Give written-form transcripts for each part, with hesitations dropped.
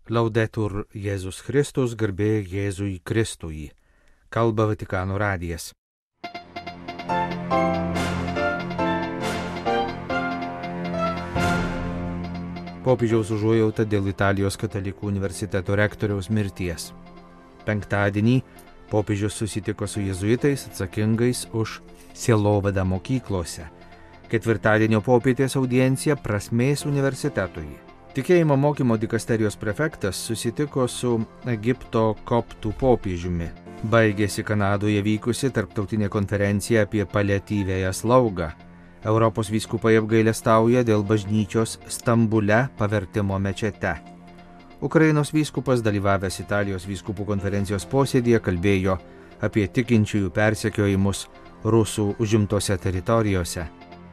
Laudetur Jėzus Kristus, garbė Jėzui Kristui. Kalba Vatikano radijas. Popiežiaus užuojauta dėl Italijos katalikų universiteto rektoriaus mirties. Penktadienį popiežius susitiko su jėzuitais atsakingais už sielovadą mokyklose. Ketvirtadienio popietės audiencija Prasmės universitetui. Tikėjimo mokymo dikasterijos prefektas susitiko su Egipto koptų popiežiumi. Baigėsi Kanadoje vykusi tarptautinė konferencija apie paliatyviąją slaugą. Europos vyskupai apgailestauja dėl bažnyčios Stambule pavertimo mečete. Ukrainos vyskupas, dalyvavęs Italijos vyskupų konferencijos posėdėje, kalbėjo apie tikinčiųjų persekiojimus rusų užimtose teritorijose.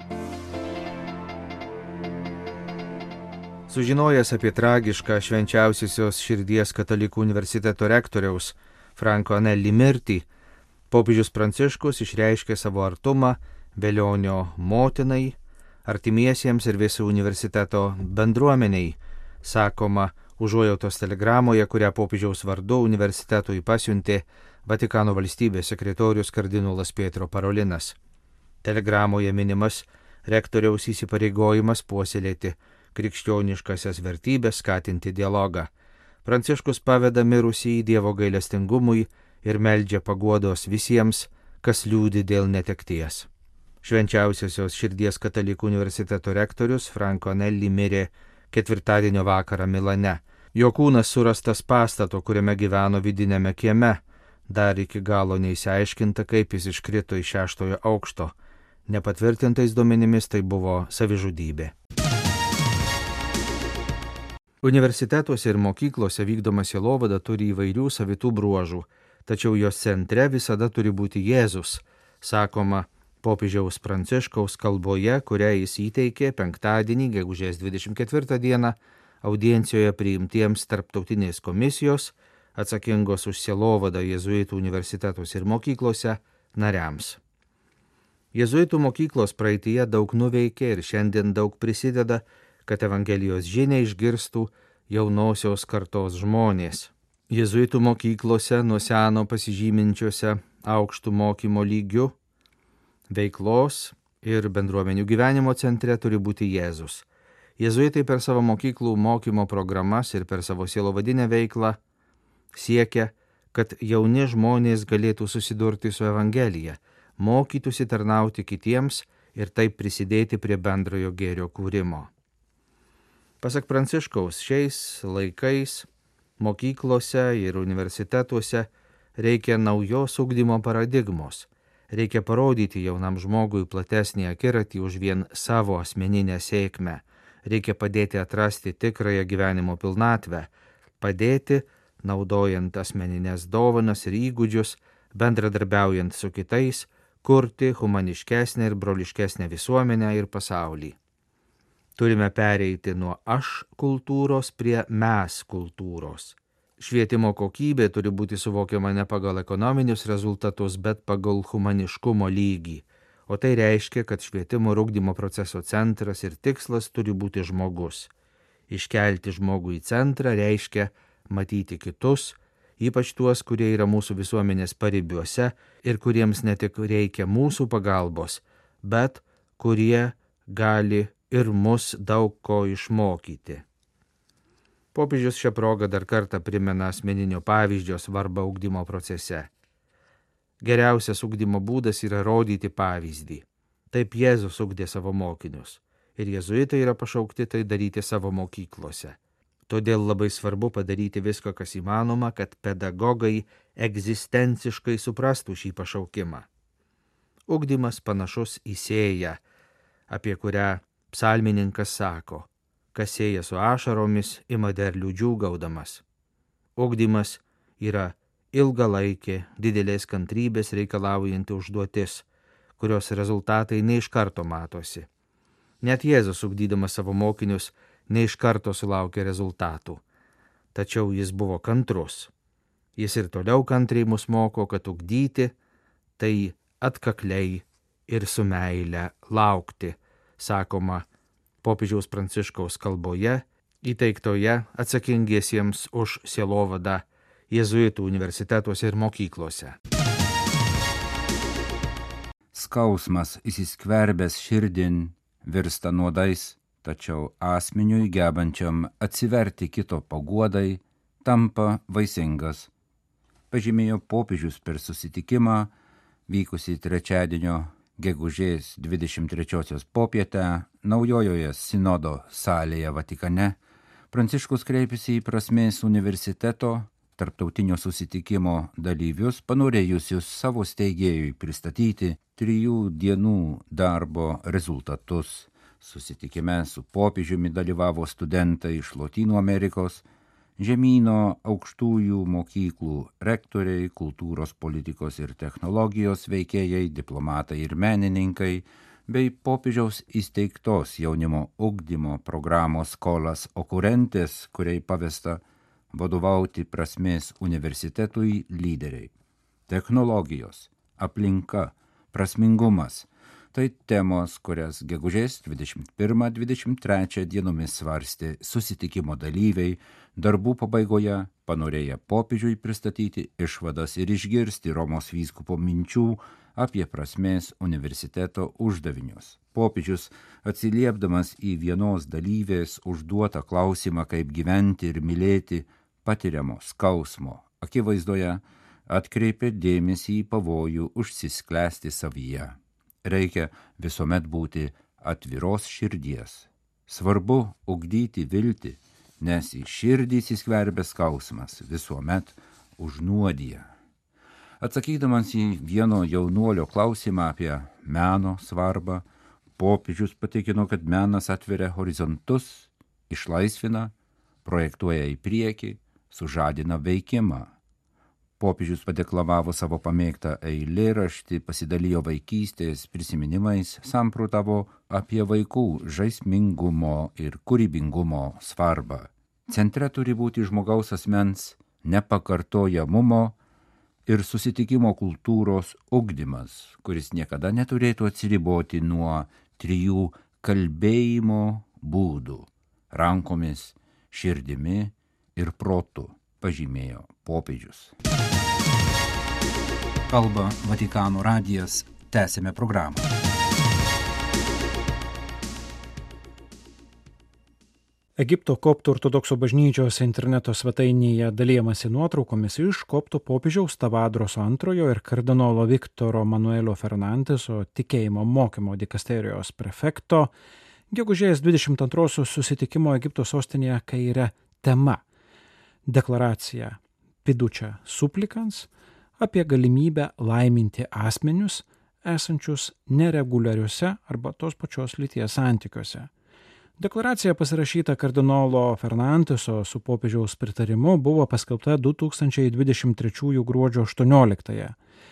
Sužinojęs apie tragišką Švenčiausiosios širdies katalikų universiteto rektoriaus Franco Anelli mirtį, popiežius Pranciškus išreiškė savo artumą Velionio motinai, artimiesiems ir visų universiteto bendruomeniai, sakoma užuojautos telegramoje, kurią popiežiaus vardu universitetui pasiuntė Vatikano valstybės sekretorius kardinolas Pietro Parolinas. Telegramoje minimas rektoriaus įsipareigojimas puoselėti krikščioniškasias vertybės, skatinti dialogą. Pranciškus paveda mirusį į Dievo gailestingumui ir meldžia paguodos visiems, kas liūdi dėl netekties. Švenčiausiosios širdies katalikų universiteto rektorius Franco Anelli mirė ketvirtadienio vakarą Milane. Jo kūnas surastas pastato, kuriame gyveno vidinėme kieme. Dar iki galo neįsiaiškinta, kaip jis iškrito iš 6 aukšto. Nepatvirtintais duomenimis tai buvo savižudybė. Universitetuose ir mokyklose vykdoma sielovada turi įvairių savitų bruožų, tačiau jos centre visada turi būti Jėzus, sakoma popiežiaus Pranciškaus kalboje, kurią jis įteikė penktadienį, gegužės 24 dieną, audiencijoje priimtiems tarptautinės komisijos, atsakingos už sielovadą jėzuitų universitetuose ir mokyklose, nariams. Jėzuitų mokyklos praeityje daug nuveikė ir šiandien daug prisideda, kad Evangelijos žinią išgirstų jaunosios kartos žmonės. Jėzuitų mokyklose nuo seno pasižyminčiose aukštų mokymo lygių, veiklos ir bendruomenių gyvenimo centre turi būti Jėzus. Jėzuitai per savo mokyklų mokymo programas ir per savo sielovadinę veiklą siekia, kad jauni žmonės galėtų susidurti su Evangelija, mokytųsi tarnauti kitiems ir taip prisidėti prie bendrojo gėrio kūrimo. Pasak Pranciškaus, šiais laikais mokyklose ir universitetuose reikia naujos ugdymo paradigmos. Reikia parodyti jaunam žmogui platesnį akiratį už vien savo asmeninę sėkmę. Reikia padėti atrasti tikrąją gyvenimo pilnatvę, padėti, naudojant asmeninės dovanas ir įgūdžius, bendradarbiaujant su kitais, kurti humaniškesnę ir broliškesnę visuomenę ir pasaulį. Turime pereiti nuo aš kultūros prie mes kultūros. Švietimo kokybė turi būti suvokiama ne pagal ekonominius rezultatus, bet pagal humaniškumo lygį. O tai reiškia, kad švietimo ir ugdymo proceso centras ir tikslas turi būti žmogus. Iškelti žmogų į centrą reiškia matyti kitus, ypač tuos, kurie yra mūsų visuomenės paribiuose ir kuriems ne tik reikia mūsų pagalbos, bet kurie gali ir mus daug ko išmokyti. Popiežius šią progą dar kartą primena asmeninio pavyzdžio svarbą ugdymo procese. Geriausias ugdymo būdas yra rodyti pavyzdį. Taip Jėzus ugdė savo mokinius. Ir jėzuitai yra pašaukti tai daryti savo mokyklose. Todėl labai svarbu padaryti viską, kas įmanoma, kad pedagogai egzistenciškai suprastų šį pašaukimą. Ugdymas panašus į sėją, apie kurią psalmininkas sako, kas sėja su ašaromis, ima derlių džiūgaudamas. Ugdymas yra ilgalaikė, didelės kantrybės reikalaujanti užduotis, kurios rezultatai ne iš karto matosi. Net Jėzus ugdydamas savo mokinius ne iš karto sulaukė rezultatų, tačiau jis buvo kantrus. Jis ir toliau kantriai mus moko, kad ugdyti tai atkakliai ir su meile laukti, sakoma popiežiaus Pranciškaus kalboje įteiktoje atsakingiesiems už sielovadą jėzuitų universitetuose ir mokyklose. Skausmas įsiskverbęs širdin virsta nuodais, tačiau asmeniui gebančiam atsiverti kito paguodai tampa vaisingas, pažymėjo popiežius per susitikimą vykusį trečiadienio gegužės 23 popietę naujojoje sinodo salėje Vatikane. Pranciškus kreipėsi į Prasmės universiteto tarptautinio susitikimo dalyvius, panorėjusius savo steigėjui pristatyti 3 dienų darbo rezultatus. Susitikime su popiežiumi dalyvavo studentai iš Lotynų Amerikos, žemyno aukštųjų mokyklų rektoriai, kultūros, politikos ir technologijos veikėjai, diplomatai ir menininkai, bei popiežiaus įsteigtos jaunimo ugdymo programos Skolas Okurentes, kuriai pavesta vadovauti Prasmės universitetui lyderiai. Technologijos, aplinka, prasmingumas – tai temos, kurias gegužės 21-23 dienomis svarstė susitikimo dalyviai, darbų pabaigoje panorėję popiežiui pristatyti išvadas ir išgirsti Romos vyskupo minčių apie Prasmės universiteto uždavinius. Popiežius, atsiliepdamas į vienos dalyvės užduotą klausimą, kaip gyventi ir mylėti patiriamo skausmo akivaizdoje, atkreipė dėmesį į pavojų užsisklęsti savyje. Reikia visuomet būti atviros širdies. Svarbu ugdyti viltį, nes į širdį įsiskverbęs skausmas visuomet užnuodija. Atsakydamas į vieno jaunuolio klausimą apie meno svarbą, popiežius patikino, kad menas atveria horizontus, išlaisvina, projektuoja į priekį, sužadina veikimą. Popiežius padeklamavo savo pamėgtą eilėraštį, pasidalijo vaikystės prisiminimais, samprotavo apie vaikų žaismingumo ir kūrybingumo svarbą. Centre turi būti žmogaus asmens nepakartojamumo ir susitikimo kultūros ugdymas, kuris niekada neturėtų atsiriboti nuo 3 kalbėjimo būdų – rankomis, širdimi ir protu, pažymėjo popiežius. Kalba Vatikano radijas, tęsime programą. Egipto koptų ortodoksų bažnyčios interneto svetainėje dalijamasi nuotraukomis iš koptų popiežiaus Tavadroso II ir kardinolo Viktoro Manuelio Fernandeso tikėjimo mokymo dikasterijos prefekto gegužės 22 susitikimo Egipto sostinėje Kaire tema – deklaracija Fiducia Supplicans apie galimybę laiminti asmenius esančius nereguliariuose arba tos pačios lyties santykiuose. Deklaracija pasirašyta kardinolo Fernandeso su popiežiaus pritarimu buvo paskelbta 2023 gruodžio 18.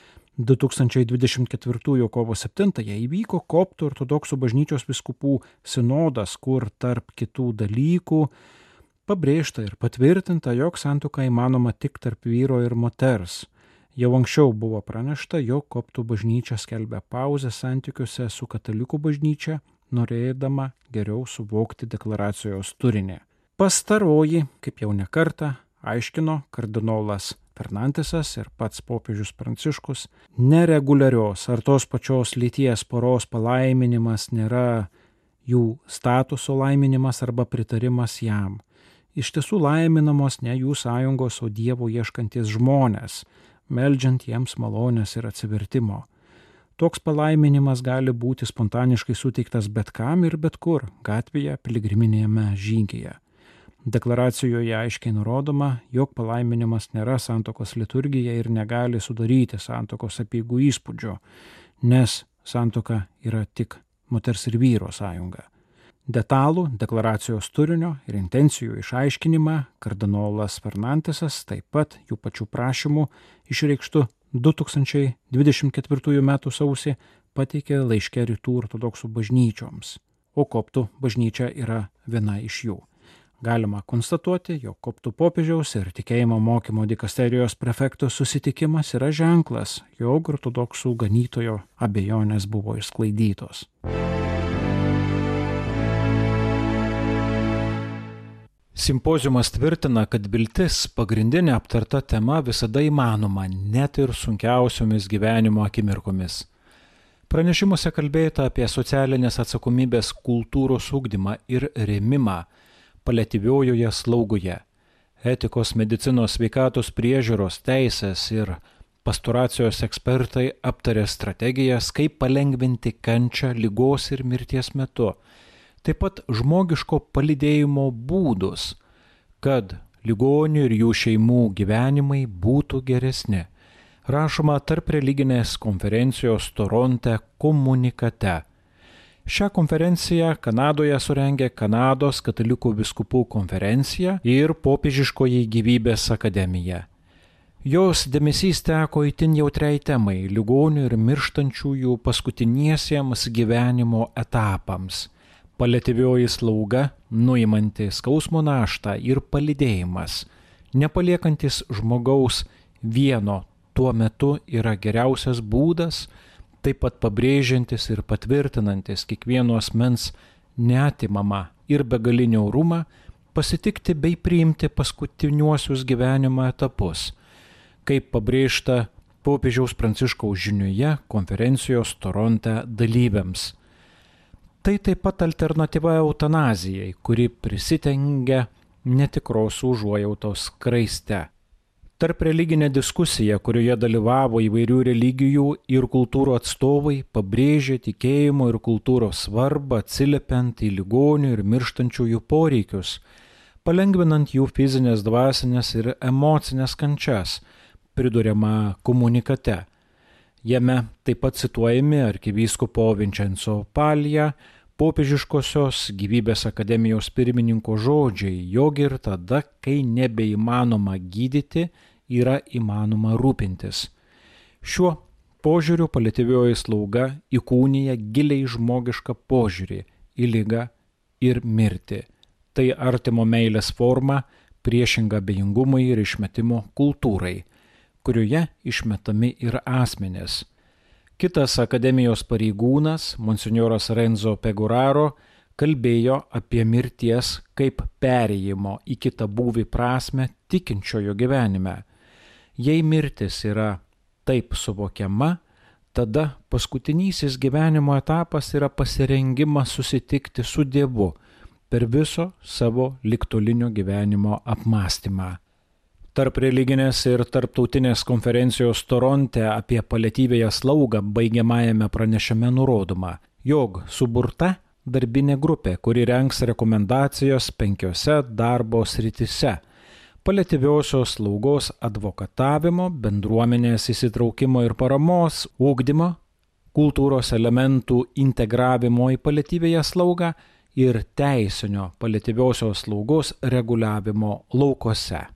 2024 kovo 7 įvyko koptų ortodoksų bažnyčios vyskupų sinodas, kur tarp kitų dalykų pabrėžta ir patvirtinta, jog santuoka įmanoma tik tarp vyro ir moters. Jau anksčiau buvo pranešta, jog koptų bažnyčia skelbia pauzę santykiuose su katalikų bažnyčia, norėdama geriau suvokti deklaracijos turinį. Pastaroji, kaip jau ne kartą, aiškino kardinolas Fernandesas ir pats popiežius Pranciškus, nereguliarios ar tos pačios lyties poros palaiminimas nėra jų statuso laiminimas arba pritarimas jam. Iš tiesų laiminamos ne jų sąjungos, o Dievo ieškantis žmonės, meldžiant jiems malonės ir atsivertimo. Toks palaiminimas gali būti spontaniškai suteiktas bet kam ir bet kur, gatvėje, piligriminėme žygyje. Deklaracijoje aiškiai nurodoma, jog palaiminimas nėra santuokos liturgija ir negali sudaryti santuokos apeigų įspūdžio, nes santuoka yra tik moters ir vyro sąjunga. Detalų deklaracijos turinio ir intencijų išaiškinimą kardinolas Fernandesas taip pat jų pačių prašymų išreikštų 2024 m. sausį pateikė laiške rytų ortodoksų bažnyčioms, o koptų bažnyčia yra viena iš jų. Galima konstatuoti, jog koptų popiežiaus ir tikėjimo mokymo dikasterijos prefekto susitikimas yra ženklas, jog ortodoksų ganytojo abejonės buvo išsklaidytos. Simpoziumas tvirtina, kad viltis, pagrindinė aptarta tema, visada įmanoma, net ir sunkiausiomis gyvenimo akimirkomis. Pranešimuose kalbėta apie socialinės atsakomybės kultūros ugdymą ir rėmimą paliatyviojoje slaugoje, etikos, medicinos, sveikatos priežiūros, teisės ir pastoracijos ekspertai aptarė strategijas, kaip palengvinti kančią ligos ir mirties metu. Taip pat žmogiško palydėjimo būdus, kad ligonių ir jų šeimų gyvenimai būtų geresni. Rašoma tarp religinės konferencijos Toronte komunikate. Šią konferenciją Kanadoje surengė Kanados katalikų vyskupų konferencija ir Popiežiškoji gyvybės akademija. Jos dėmesys teko itin jautriai temai – ligonių ir mirštančiųjų paskutiniesiems gyvenimo etapams. Paliatyvioji slauga, nuimanti skausmo naštą ir palydėjimas, nepaliekantis žmogaus vieno tuo metu yra geriausias būdas, taip pat pabrėžiantis ir patvirtinantis kiekvieno asmens neatimamą ir begalinį orumą, pasitikti bei priimti paskutiniuosius gyvenimo etapus, kaip pabrėžta popiežiaus Pranciškaus žinioje konferencijos Toronte dalyviams. Tai taip pat alternatyva eutanazijai, kuri prisitengia netikros užuojautos skraiste. Tarp religinė diskusija, kurioje dalyvavo įvairių religijų ir kultūrų atstovai, pabrėžė tikėjimo ir kultūros svarbą atsiliepiant į ligonių ir mirštančiųjų poreikius, palengvinant jų fizinės, dvasinės ir emocinės kančias, priduriama komunikate. Jame taip pat cituojami arkivyskupo Vincenzo Palija, Popiežiškosios gyvybės akademijos pirmininko žodžiai, jog ir tada, kai nebeįmanoma gydyti, yra įmanoma rūpintis. Šiuo požiūriu paliatyvioji slauga įkūnija giliai žmogišką požiūrį į ligą ir mirtį. Tai artimo meilės forma priešinga abejingumui ir išmetimo kultūrai, kurioje išmetami ir asmenys. Kitas akademijos pareigūnas, monsinjoras Renzo Pegoraro, kalbėjo apie mirties kaip perėjimo į kitą būvį prasmę tikinčiojo gyvenime. Jei mirtis yra taip suvokiama, tada paskutinysis gyvenimo etapas yra pasirengimas susitikti su Dievu per viso savo ligtolinio gyvenimo apmąstymą. Tarp religinės ir tarptautinės konferencijos Toronte apie paliatyviąją slaugą baigiamajame pranešime nurodoma, jog suburta darbinė grupė, kuri rengs rekomendacijas 5 darbo srityse – paliatyviosios slaugos advokatavimo, bendruomenės įsitraukimo ir paramos, ugdymo, kultūros elementų integravimo į paliatyviąją slaugą ir teisinio paliatyviosios slaugos reguliavimo laukuose.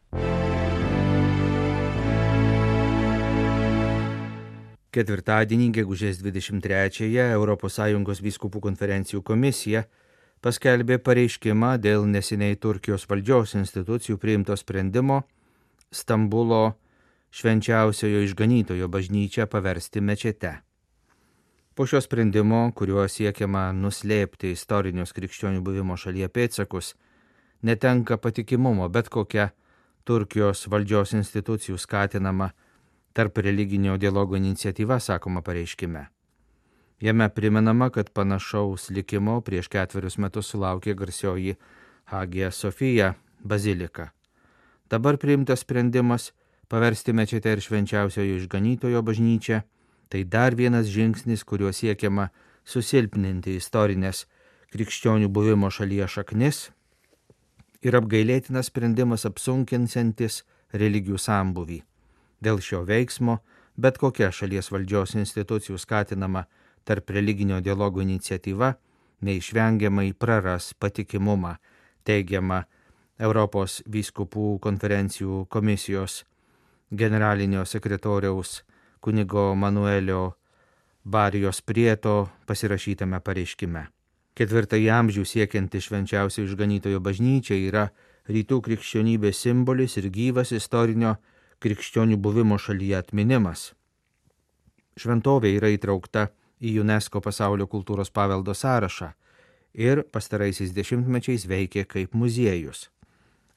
Ketvirtadienį, gegužės 23-ąją, ES vyskupų konferencijų komisija paskelbė pareiškimą dėl neseniai Turkijos valdžios institucijų priimto sprendimo Stambulo švenčiausiojo išganytojo bažnyčią paversti mečete. Po šio sprendimo, kuriuo siekiama nuslėpti istorinius krikščionių buvimo šalyje pėdsakus, netenka patikimumo bet kokia Turkijos valdžios institucijų skatinama tarp religinio dialogo iniciatyva, sakoma pareiškime. Jame primenama, kad panašaus likimo prieš 4 metus sulaukė garsioji Hagia Sofia bazilika. Dabar priimtas sprendimas paversti mečetę ir švenčiausiojo išganytojo bažnyčią, tai dar vienas žingsnis, kuriuo siekiama susilpninti istorinės krikščionių buvimo šalyje šaknis ir apgailėtinas sprendimas apsunkinsiantis religijų sambūvį. Dėl šio veiksmo bet kokia šalies valdžios institucijų skatinama tarp religinio dialogo iniciatyva neišvengiamai praras patikimumą, teigiama Europos vyskupų konferencijų komisijos generalinio sekretoriaus kunigo Manuelio Barijos Prieto pasirašytame pareiškime. 4 amžių siekianti švenčiausio išganytojo bažnyčia yra rytų krikščionybės simbolis ir gyvas istorinio krikščionių buvimo šalyje atminimas. Šventovė yra įtraukta į UNESCO pasaulio kultūros paveldo sąrašą ir pastaraisiais dešimtmečiais veikė kaip muziejus.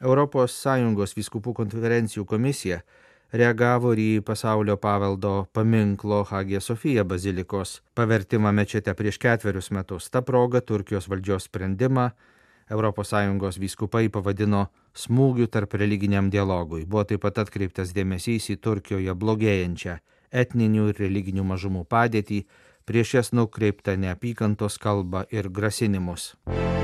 ES vyskupų konferencijų komisija reagavo ir į pasaulio paveldo paminklo Hagija Sofija bazilikos pavertimą mečete prieš 4 metus. Ta proga Turkijos valdžios sprendimą ES vyskupai pavadino smūgiu tarp religiniam dialogui. Buvo taip pat atkreiptas dėmesys į Turkijoje blogėjančią etninių ir religinių mažumų padėtį, prieš jas nukreiptą neapykantos kalbą ir grasinimus.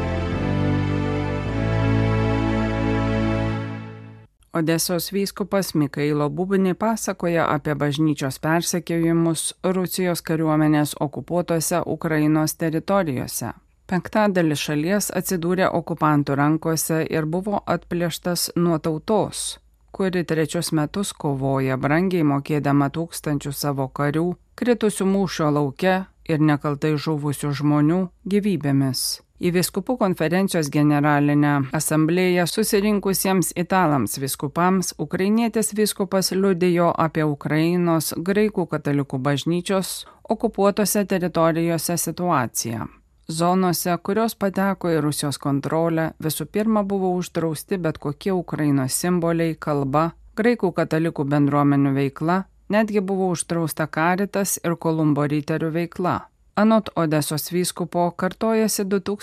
Odesos vyskupas Mikailo Bubni pasakoja apie bažnyčios persekiojimus Rusijos kariuomenės okupuotose Ukrainos teritorijose. 5% šalies atsidūrė okupantų rankose ir buvo atplėštas nuo tautos, kuri 3 metus kovoja brangiai mokėdama tūkstančių savo karių, kritusių mūšio lauke ir nekaltai žuvusių žmonių gyvybėmis. Į vyskupų konferencijos generalinę asamblėją susirinkusiems italams vyskupams ukrainietis vyskupas liudijo apie Ukrainos graikų katalikų bažnyčios okupuotose teritorijose situaciją. Zonose, kurios pateko į Rusijos kontrolę, visų pirma buvo uždrausti bet kokie Ukrainos simboliai, kalba, graikų katalikų bendruomenių veikla, netgi buvo uždrausta Karitas ir Kolumbo riterių veikla. Anot Odesos vyskupo kartojasi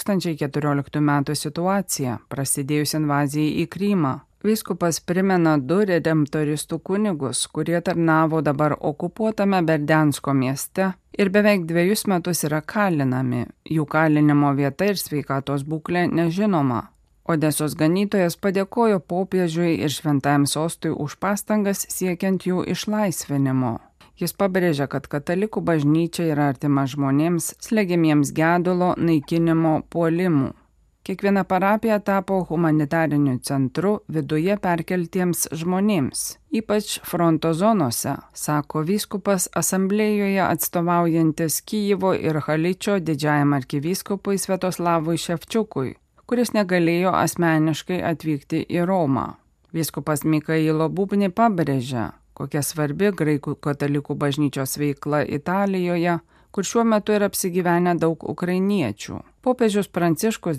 2014 metų situacija, prasidėjus invazijai į Krymą. Vyskupas primena 2 redemptoristų kunigus, kurie tarnavo dabar okupuotame Berdiansko mieste ir beveik 2 metus yra kalinami. Jų kalinimo vieta ir sveikatos būklė nežinoma. Odesos ganytojas padėkojo popiežiui ir šventajam sostui už pastangas siekiant jų išlaisvinimo. Jis pabrėžia, kad katalikų bažnyčia yra artima žmonėms, slegiamiems gedulo, naikinimo, puolimų. Kiekviena parapija tapo humanitariniu centru viduje perkeltiems žmonėms, ypač fronto zonose, sako vyskupas asamblėjoje atstovaujantis Kyjivo ir Haličio didžiajam arkivyskupui Sviatoslavui Ševčiukui, kuris negalėjo asmeniškai atvykti į Romą. Vyskupas Mikailo Bubni pabrėžia, kokia svarbi graikų katalikų bažnyčios veikla Italijoje, kur šiuo metu yra apsigyvenę daug ukrainiečių. Popiežius Pranciškus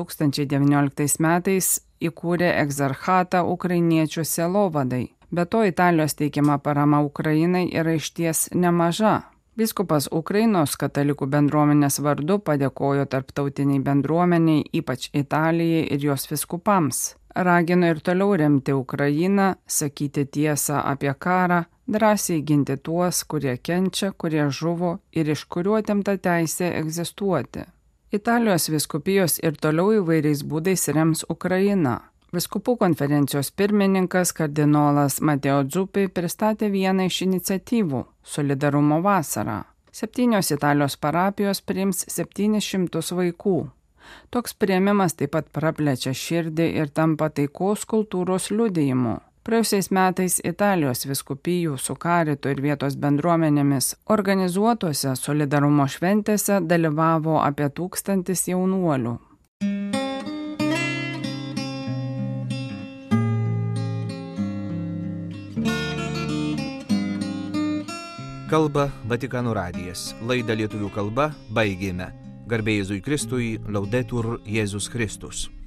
2019 metais įkūrė egzarchatą ukrainiečių sielovadai. Be to, Italijos teikiama parama Ukrainai yra išties nemaža. Vyskupas Ukrainos katalikų bendruomenės vardu padėkojo tarptautiniai bendruomeniai, ypač Italijai ir jos vyskupams. Ragino ir toliau remti Ukrainą, sakyti tiesą apie karą, drąsiai ginti tuos, kurie kenčia, kurie žuvo ir iš kurių atimta teisė egzistuoti. Italijos vyskupijos ir toliau įvairiais būdais rems Ukrainą. Vyskupų konferencijos pirmininkas kardinolas Mateo Zuppi pristatė vieną iš iniciatyvų – Solidarumo vasarą. 7 Italijos parapijos priims 700 vaikų. Toks priėmimas taip pat praplečia širdį ir tampa taikos kultūros liudijimu. Praėjusiais metais Italijos vyskupijų su Karitu ir vietos bendruomenėmis organizuotose solidarumo šventėse dalyvavo apie 1000 jaunuolių. Kalba Vatikano radijas. Laidą lietuvių kalba baigėme. Garbė Jėzui Kristui, Laudetur Jėzus Kristus.